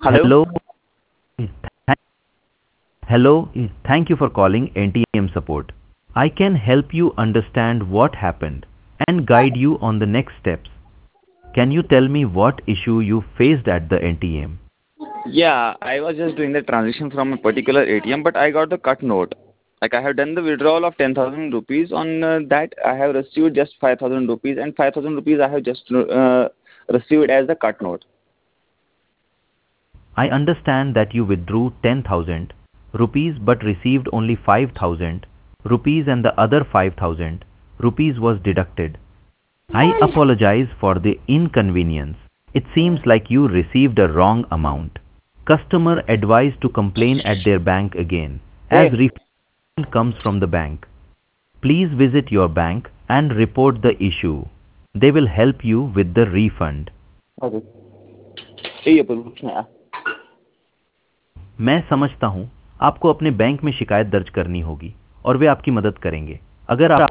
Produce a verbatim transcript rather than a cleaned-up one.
Hello? Hello. Th- Hello. Thank you for calling N T M support. I can help you understand what happened and guide you on the next steps. Can you tell me what issue you faced at the N T M? Yeah, I was just doing the transaction from a particular A T M, but I got the cut note. Like I have done the withdrawal of ten thousand rupees. On uh, that, I have received just five thousand rupees, and five thousand rupees I have just uh, received as the cut note. I understand that you withdrew ten thousand rupees but received only five thousand rupees and the other five thousand rupees was deducted. I apologize for the inconvenience. It seems like you received a wrong amount. Customer advised to complain at their bank again, as Hey. refund comes from the bank. Please visit your bank and report the issue. They will help you with the refund. Okay. ये पर पूछना है। मैं समझता हूँ आपको अपने bank में शिकायत दर्ज करनी होगी और वे आपकी मदद करेंगे। अगर आप